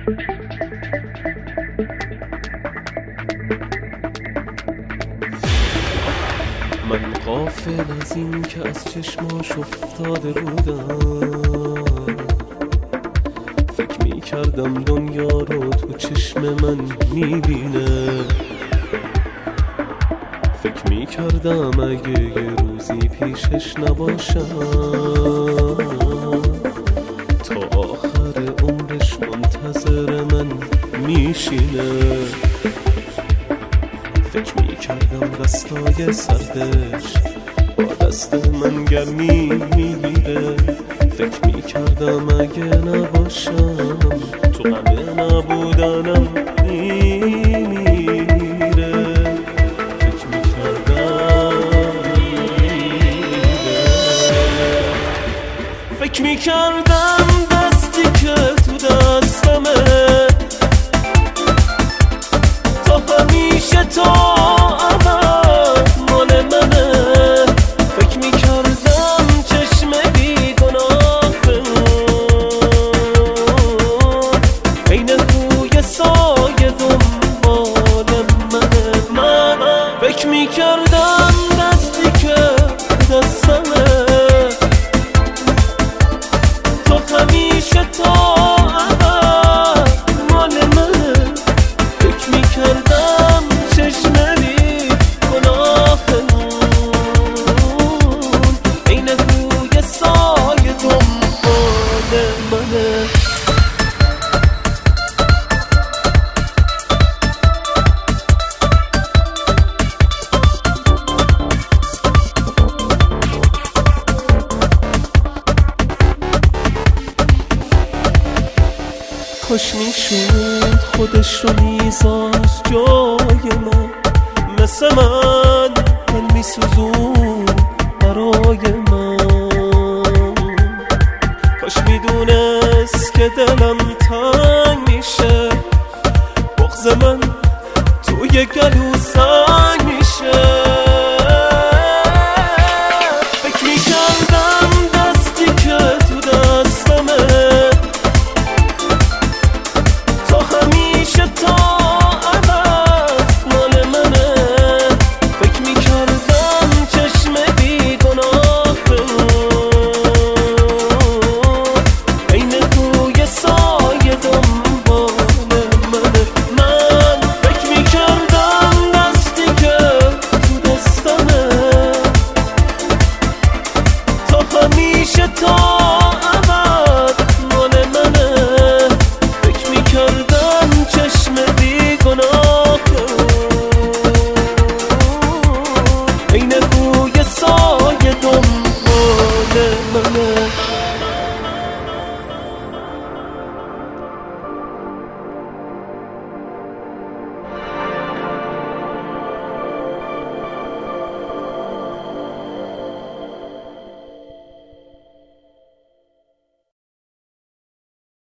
من غافل از این که از چشماش افتاده بودم، فکر میکردم دنیا رو تو چشم من میبینه، فکر میکردم اگه یه روزی پیشش نباشم تا آخر عمرش منتظر من میشینه. فکر میکردم دستای سردش با دست من گرمی میگیره، فکر میکردم اگه نباشم تو غم نبودنم میمیره، فکر میکردم دستی که تو دستمه تا همیشه تا ابد مال منه، فکر میکردم چشم بیگناه عین روی سایه دنبال منه. من فکر میکردم دستی که دستمه تا همیشه تا ابد مال منه، فکر میکردم چشم بیگناه عین روی سایه دنبال منه. کاش میشد خودش رو میذاشت جای من، مثل من دل میسوزون برای من، کاش میدونست که دلم تنگ میشه، بغض من توی گلو